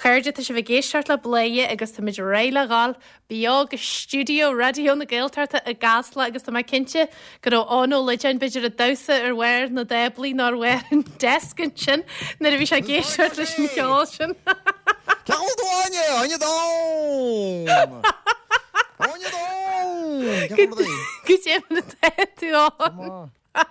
Chuirde tá sé bh géisteart le bléie agus tá muid réile gáil beag studio radio na Gaeltarta a gasla agus tá mai cinnte go ónó leidein beidir a dosa ar bhhair na déblií ná bhhair an descan sin na a bhí sé géisteart leis an ceáil sin. Ceáildáine, aine dám! Aine dám! Go dé na tú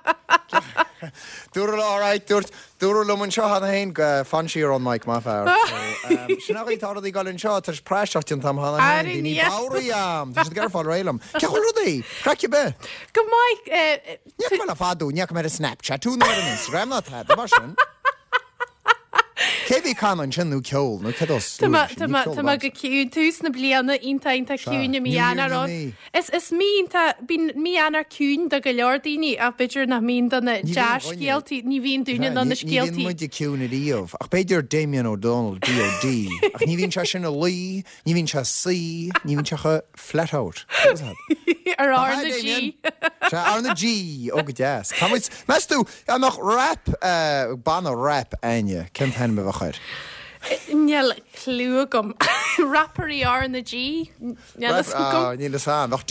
Dúr áráid dúr lumann seo hana hain go fan siar an Mike má fear. Sinnaí táí gáilinn seo tar práisteachtain tam hana hain ní áíam, Tá gar fáil réilem. Ceúdaí, Creici be? Go maiid Neach me le fadú, neach me a Snapchat, tú nó an Instagram ná tá mar sin. Cébhí canan sinú ceol nó cedos. Tá go ciún túús na blianana intainta ciúne míanarrán. Is mínta bí míanar cún do go leordaoine a beidir na mí donna deascéaltí ní bhíon dúine na scéaltí. Ní muide ciúna íomh ach beidir Damien O'Donnell DOD ach ní bhín se sin a lí, ní bhín se sí, ní bhín se chu flatout. Ar ána G. Se ána G ó go deas. Mes tú amach rap ban rap aine cin hen me bhachair. Níl clú gom rapperí ána G. Níl san nach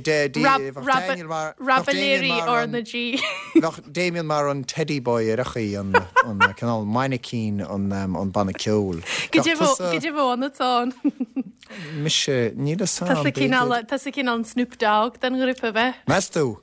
Rabaléirí ána G. nach Damien mar an Teddy Boy ar achaí an canál Meinecín an banna ceol. Go dé bhna tá. Mis níl san. Tá sa cin an Snoop Dogg den grúpa bheith. Mes tú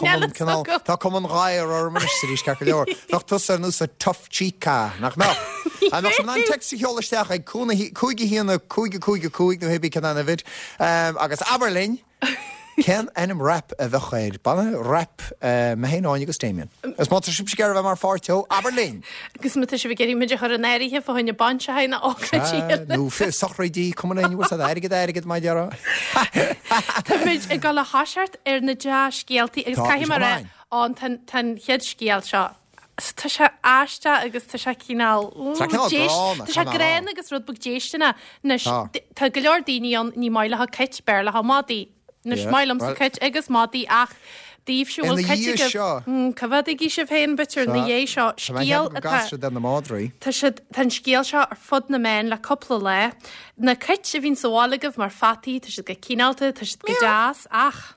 Tá cum an ráir ar ministrí ce leor. Nach tusa nús a tough chica nach ná. A nach an textí cheolaisteach ag cúige híanana cúig nó hebí canna vid agus Aberlin cen enm rap a bheitchéir banna rap me héáin agus Damien. Is má sib gar bheith mar fáirteo Aberlin. Agus mu sé bh géirí muidir chu an éirithe fa haine banse haine áchatí. Nó fi sochraidí cumnaú a airigad mai deara. Tá muid ag gal hasart ar na deas scéaltaí agus caiim mar an tan chead scéal seo. Tá se áiste agus tá se cíál Tá se gréin agus rud bug déisteanna tá go leor daoine ní maiile ha keit bearla ha mádaí nas mailam sa keit agus mádaí ach díobhsúil Cahd í sih féin bitir na dhé seo scéal den na Madri. Tá tan scéal seo ar fud na main le coppla le na keit a bhín sáálagah mar fatí tá si go cíálta tá si go deas ach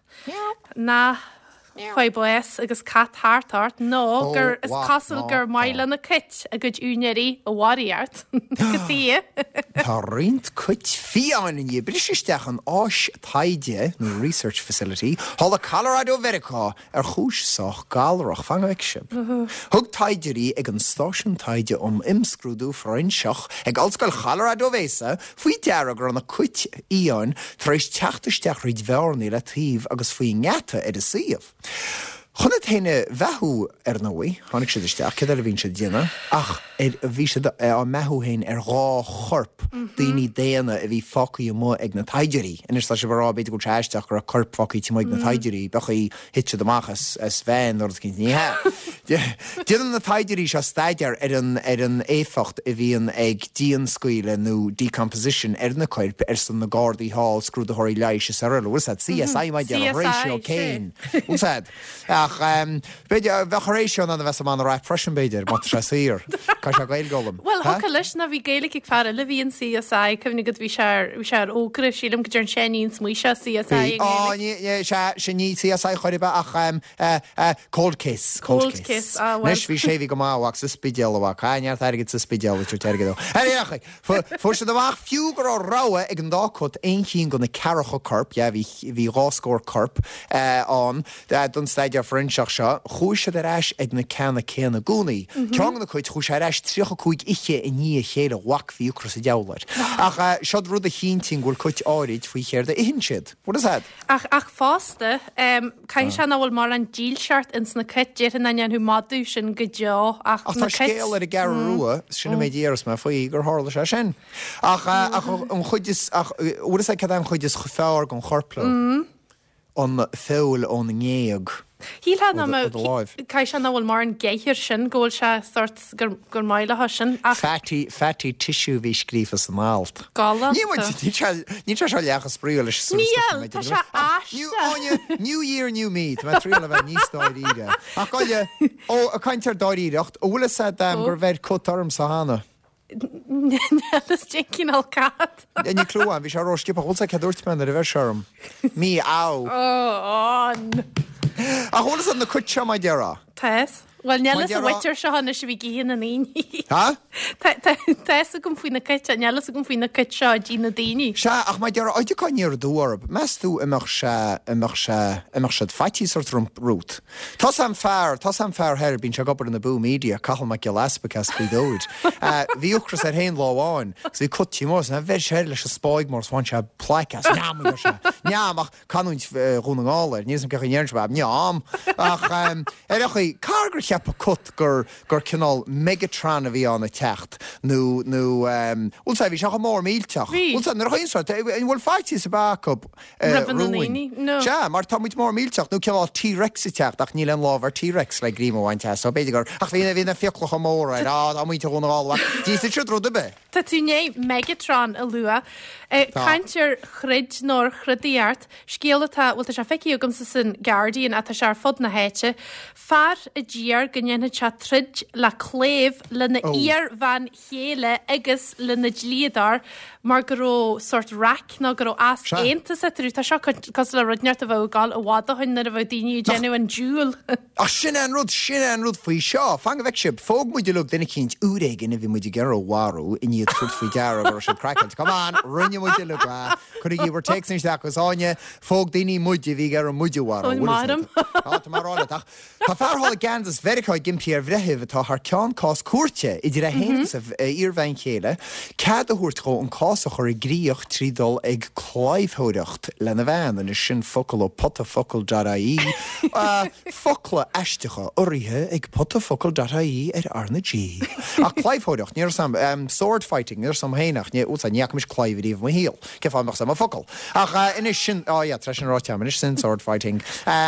na chuoi bues agus cat hartart nó gur is casal gur maile na kit a go úneirí a waríart gotí. Tá rint cuit fiáin in bristeach an áis taide nó research facility hála Colorado Verica ar chúisoch galrach fanhaicse. Thug taidirí ag an stáisiún taide imscrúdú Frenseach ag alscoil Colorado Vesa faoi deara gur anna cuit íon tréis teachtaisteach rid bhearnaí le tíomh agus faoi ngeta ar a siomh. Chna taine bheithú ar nóí, tháinig siad isteach, cad a bhín siad déana, ach bhí siad an methúhéin ar rá chorp daoine déana a bhí focaí mó ag na taidirí. Inis tá sé bhrá beidir go treisteach gur a corp focaí tí ag na taidirí, bechaí hitse amachchas as bhein or cin níthe. Déan na taidirí se staidir ar an éfacht a bhíon ag díon scuile nó decomposition ar na corp ar san na Gardaí Hall scrúd a thoirí leiise sa rila. What's that? CSI maid dean ratio Kane. What's that? Ach, beidir bhecharéisio an bheits am an rap freisin beidir, mat se sír. Ca se gail golam. Well, hoca leis na bhí géala ag fear le bhíon CSI, cumnig go bhí se ócra sílam go dúr séín smuoise CSI. Se ní CSI choirbe ach cold kiss. Nes bhí sé bhí go máhaach sa spidealha, caiineart airgid sa spidealha tú teirgad. Éirecha, fu se amach fiúgur ó ráha ag an dácot éonchín go na cearacha corp, bhí ráscór corp an don staidir Frenseach seo, chúise ar eis ag na cena céna gúnaí. Ceangan na chuid chúise ar eis tríocha chuig iche i ní chéile whac fiú cros a dealair. Ach seod rud a chintín ghfuil chuid áid faoi chéir de ihin siad. What is that? Ach fásta, cai se bhfuil mar an díalseart ins na cut déir na anú madú sin go deo ach tá scéal ar a gar ruúa sinna mé díras me faoí gur hála se sin. Ach an chuidis uair is cad an chuidis fearr gon chorpla an féil ón ngéag. Híl na cai se bhfuil mar an géithir sin ggóil se sort gur maiile sin. Fatty tissue bhí scrífa sa mált. Gala. Ní se leachas spríú leis tá se áiste. New Year, New Me, tá tríla bheith níos dáiríide. Ach gáile ó a caiintear dáiríireacht, ó bhfuil gur bheith cotarm sa hána. Nelas Jenkin al cat. Ní clúan, bhí sé roisci a chulsa ceúirt me ar a bheith searm. Mí á. A cholas an na cuite mai dearrá. Tess? Well, nelas a waitir se hanna se bhí gíhan an aoní. Ha? Tess a gom faoina cite, nelas a gom faoina cite seo dí na daoine. Se ach mai dearrá oidir cáinníar dúarb, mes tú imach se fatí sort rút. Tás am fear her bín se gopur in na bú media, cahal me ge lesbacas bídóid. Bhí uchras ar hain láháin, so bhí cutí mór, na bheith sé leis a spáig mór sváin se plecas, neam se. Neam ach canúint rúnagáir, níos am cecha nérnsbab, neam. Ach, echi, cargur cheap a cut gur cinál Megatron a bhí anna techt. Nó, úlsa bhí seach a mór mílteach. Úlsa, nar chainsáid, bhfuil fáití sa backup rúin. No. Se, mar tá muid mór mílteach, nó cinál T-Rex i techt, ach níl an lábhar T-Rex le gríomhhain teach, so beidir gur, ach bhína fioclach a mór, a muinte rúnagáil, dí sa siúd rúd a be. Tá tú né Megatron a lua. Caintir chrid nór chrudaíart, scéalatá bhfuil se feici agam sa san Guardian a tá se ar fod na héite, far a díar gannne se trid le cléh le na íar van chéile agus le na dlíadar mar go sort rack ná go as éanta sa trú tá seo cos le rudneart a bh gáil a bháda chuin na a bh daoine genú an dúil. Ach sin an rud faoi seo, fang a bheith sib, fóg muidir lu duna cinint úréigen a bhí muidir gar warú in iad trud faoi deara bar se crackant. Come on, rinne muidir lu bra. Could you were takes nicht that was anya fóg daoine muidir bhí gar muidir warú. Madam. Tá marrálatach. Tá fearthol Gansas vericáid gimpíar bhrethih atá th ceán cás cuairte idir a hénas a íorhain chéile, cad a thuirt go an cás a chur i gríoch trídul ag cláimhthóireacht le na bhean in sin focail ó potafocail.ie focla eistecha oríthe ag potafocail.ie ar Arna G. A cláimhthóireacht, níor sam sword fighting, níor sam hénach, ní úsa níach mis cláimhíomh mo híal, ceáach sam a focail. Ach inis sin, tre sin ráteam, inis sin sword fighting.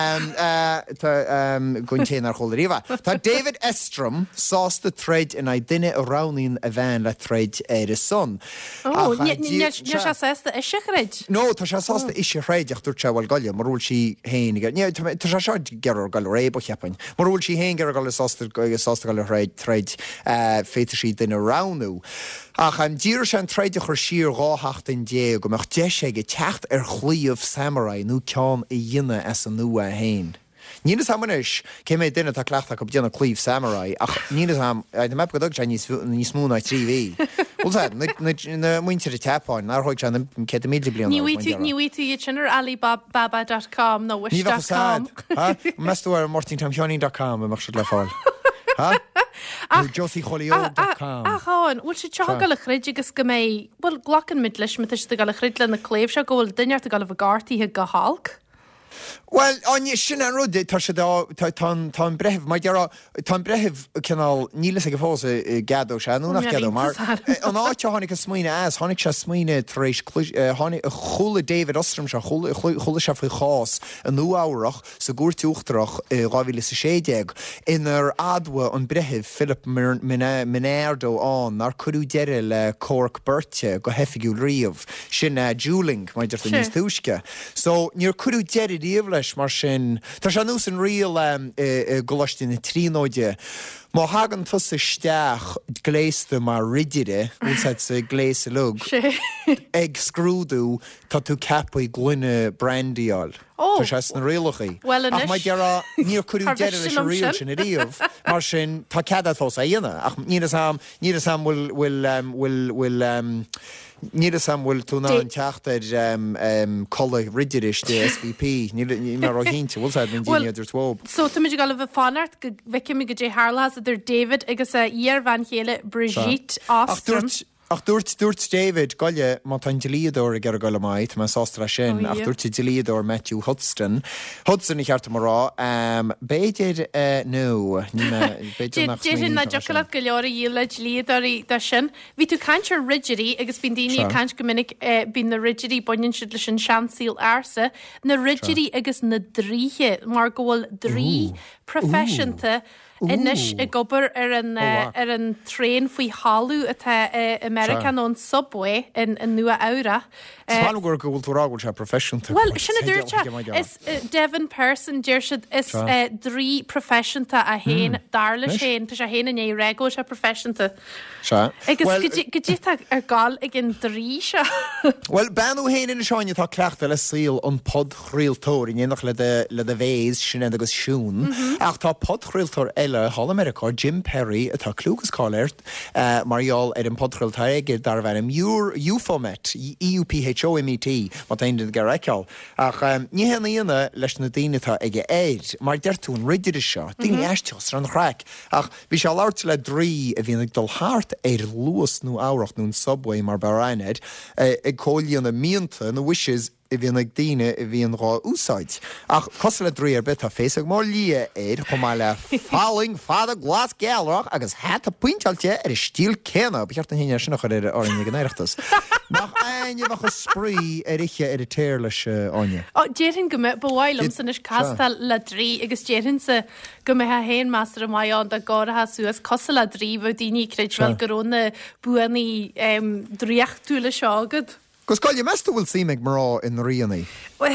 Gwyntén ar chóla rifa. Tá David Estrom sásta thread in a duine a ránín a bhein le thread ar a son. Ní se sésta isise chreid? No, tá se sásta isise chreid ach dúirt se bhil gaile, marúil si héin. Tá se seo gear gal réib cheappain. Marúil si héin gear gal sásta gal thread féidir si duine ránú. Ach an dír se an treiide chur sír ráhacht in dé go meach de sé go techt ar chluíomh samurai nó ceán i dhéine as an nua a héin. Nínas hamanis cé mé duine tá cleachta go bdeanna clíomh samurai ach nínas ham na mep go dog se níos múna trí. Úlsa na muintear a tapáin ná thuig se ce mí blian. Ní tú iad sinar alibaba.com nó wish.com. Meú ar mortingtamseaní.com a mar le fáil. Josie Cholio.com. Cháin, bhfuil si te gal a chrid agus go mé bhfuil glachan mid leis me de gal a chrid le na cléimh se go bhfuil duineart a gal a bh gátaíthe go hálk. Well, anya sin an rud tá sé tá brehih mai tá brehih cinál nílas go fósa gadó se núnach gadó mar an áte tháinig a smuoine as tháinig se smuoine taréis tháinig chola David Ostrom se chola se faoi chás an nu áireach sa gúirtúachtarach ráhíle sa séideag inar adwa an brehih Philip Minerdo an nar chuú deire le Cork Bertie go hefigiú riamh sin Juling mai deirta níos túisce. So níor chuú deire díomh mar sin tá se nús an rial goláistí na tríóide má hagan tusa isteach gléiste mar ridiire úsáid sa gléise lug ag scrúdú tá tú cepaí glunne brandiáil. Tá sé na rialachaí. Ach mai dearrá níor chuú deire leis an rial sin a riamh mar sin tá ceadá fós a dhéine ach níras sam bhfuil Níra sam bhfuil tú ná an teachtar colla ridiris de SVP, ní mar roihínte, bhfuil minn díidir twób. So tá muidir gal a bh fanart go bheice mi go dé Harlas idir David agus a íar van chéile Brigitte Ostrom. Ach dúirt David goile má tá delíador a gar goile maid má sástra sin ach dúirt delíador Matthew Hudson i cheartta marrá béidir nó Déir na jocolad go leor díile líadorí de sin. Bhí tú cantir rigirí agus bín daoine cant go minic bín na rigirí boinn si leis an seansíl airsa na rigirí agus na dríthe mar ggóil drí professionanta Inis I gobar an train faoi hallú atá American on Subway in nua ára. Tá gur gohfuil se professional. Well, sinna dúirte is Devon Person deirsid is drí professionta a héin darla séin tá sé héna é rego se professionta. Agus godíta gáil ag an drí se. Well, banú héin in seáine tá cleachta le síl an podchríaltóir in éach le de bhééis sin agus siún. Ach tá podchríaltóir eile Hall America Jim Perry atá clúgus cáirt marall an podchríaltáir gur dar bhenim UFOMET, EUPHOMET, má daon gar eiceáil. Ach ní héna íana leis na daonatá ige éid, mar deirtún riidir seo, daoine eisteos an chreic. Ach bhí se láirt le drí a bhíonna dul háart luas nó áireacht nún Subway mar barainid ag cóilíonna míonta na wishes I bhíon ag daine I bhíon rá úsáid. Ach cos le drí bit a féach mór lia éid chumá le falling fada glas gealach agus hat a puintalte stíl céna, beart na híine sinna chuir áing gnéireachtas. Nach aine bhacha sprí iriche téir leis áine. Déirhin go bhhailm san is castal le drí agus déirhin sa go ha héin meastar maián de gáratha suas cos le drí bh daoine creidhil gorónna buanaí dríochtúla seágad. Gus gáil measta bhfuil sí meid marrá in rianaí?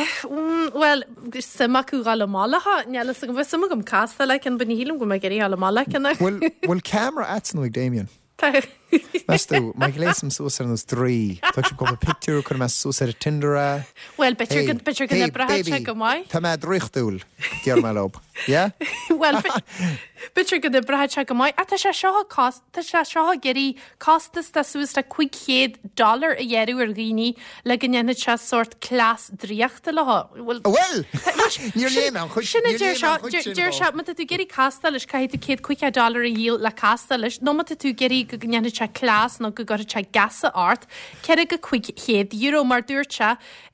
Well, samachú gála málacha, nelas go bh sama gom casta le an bunílam go me geí gála málacha. Bhfuil camera atnú ag Damien? Meastú, mai léisam sús ar nos drí. Tá si go picú chu me sús ar Tindera. Well, bitir go na brathse go mai. Tá me drichtúil, dear me lob. Yeah? Well, bitir go na brathse go mai. A tá sé seo geirí costas tá sús tá $500 a dhéirú ar gíní le gannne se sort clás dríochta leá. Well, níor léana chuis. Sinna deir se mata tú geirí castal leis caiith $500 a díl le castal leis, nó mata tú geirí go gannne se clás nó go gur se gasa art, ceir go €500 mar dúirte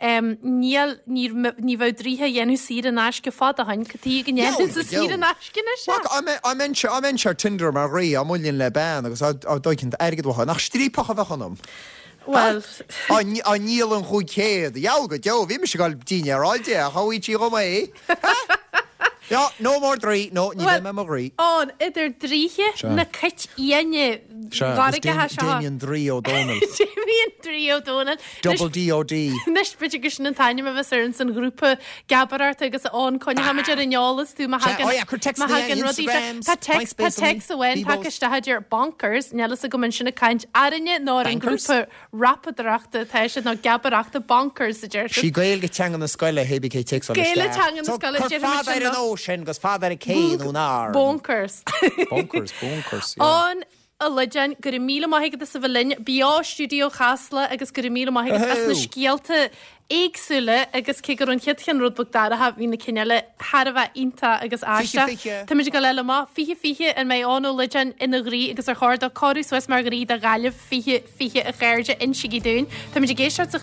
ní bh dríthe dhéanú sír an ais go fád a hain cotí gannne sa sír an ais cinne se. Amen se Tinder mar rí a múlíonn le ben agus á dócinint airgad bhtha nach strípacha bhechanm. Well, a níl an chuig chéad. Jaga jo, bhí me se gáil daine aráide a chaítí go mé. Ja, no more drí, no, ní bheith me mar rí. Án, idir dríe na cit íine Damien Drí O'Donnell. Damien Drí O'Donnell. Double D-O-D. Nis bridge gus na taine me bheith ar an grúpa gabarart agus ón coine haidir an neolalas tú mahagan. Oh yeah, could text me Instagrams. Tá text a wen, takiste haidir bonkers, nelas a go man sinna kaint arinne ná an grúpa rapadrachta teise ná gabarachta bonkers a djir. Si gael get tang an na scoile hebi ke takes on the Gael tang an na scoile djir. Father an ocean, gus father a céad ún ár. Bonkers. Bonkers, yeah. On a legend gur míle maigad sa bhlinn bíá studio chasla agus gur míle maigad as na scialta éagsúile agus cé gur an chiadchan rudbog dar a ha hí na cineile Harbh inta agus áiste. Tá go leile má fiche an mé an legend ina rí agus ar cháir a choú Swiss Margarí a gaileh fiche a ghairde in sigí dún. Tá géisiart